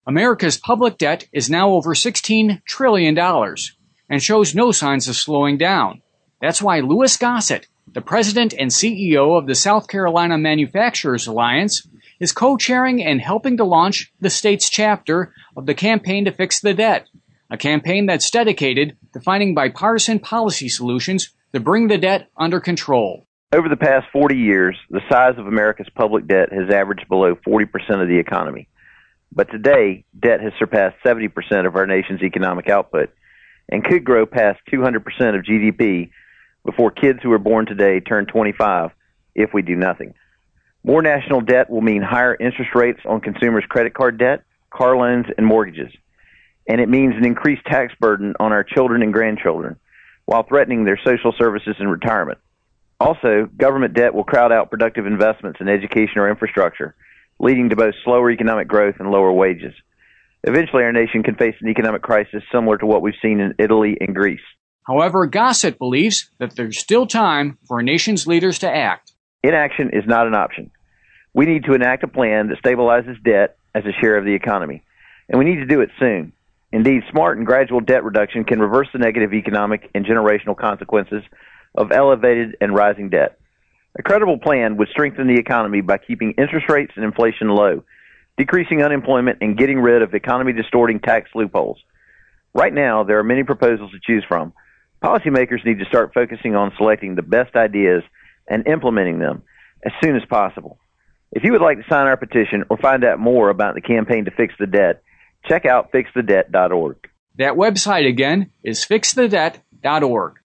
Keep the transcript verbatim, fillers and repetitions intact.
America's public debt is now over sixteen trillion dollars and shows no signs of slowing down. That's why Louis Gossett, the president and C E O of the South Carolina Manufacturers Alliance, is co-chairing and helping to launch the state's chapter of the Campaign to Fix the Debt, a campaign that's dedicated to finding bipartisan policy solutions to bring the debt under control. Over the past forty years, the size of America's public debt has averaged below forty percent of the economy. But today, debt has surpassed seventy percent of our nation's economic output and could grow past two hundred percent of G D P before kids who are born today turn twenty-five if we do nothing. More national debt will mean higher interest rates on consumers' credit card debt, car loans, and mortgages. And it means an increased tax burden on our children and grandchildren, while threatening their social services and retirement. Also, government debt will crowd out productive investments in education or infrastructure, leading to both slower economic growth and lower wages. Eventually, our nation can face an economic crisis similar to what we've seen in Italy and Greece. However, Gossett believes that there's still time for our nation's leaders to act. Inaction is not an option. We need to enact a plan that stabilizes debt as a share of the economy, and we need to do it soon. Indeed, smart and gradual debt reduction can reverse the negative economic and generational consequences of elevated and rising debt. A credible plan would strengthen the economy by keeping interest rates and inflation low, decreasing unemployment, and getting rid of economy-distorting tax loopholes. Right now, there are many proposals to choose from. Policymakers need to start focusing on selecting the best ideas and implementing them as soon as possible. If you would like to sign our petition or find out more about the campaign to fix the debt, check out fix the debt dot org. That website again is fix the debt dot org.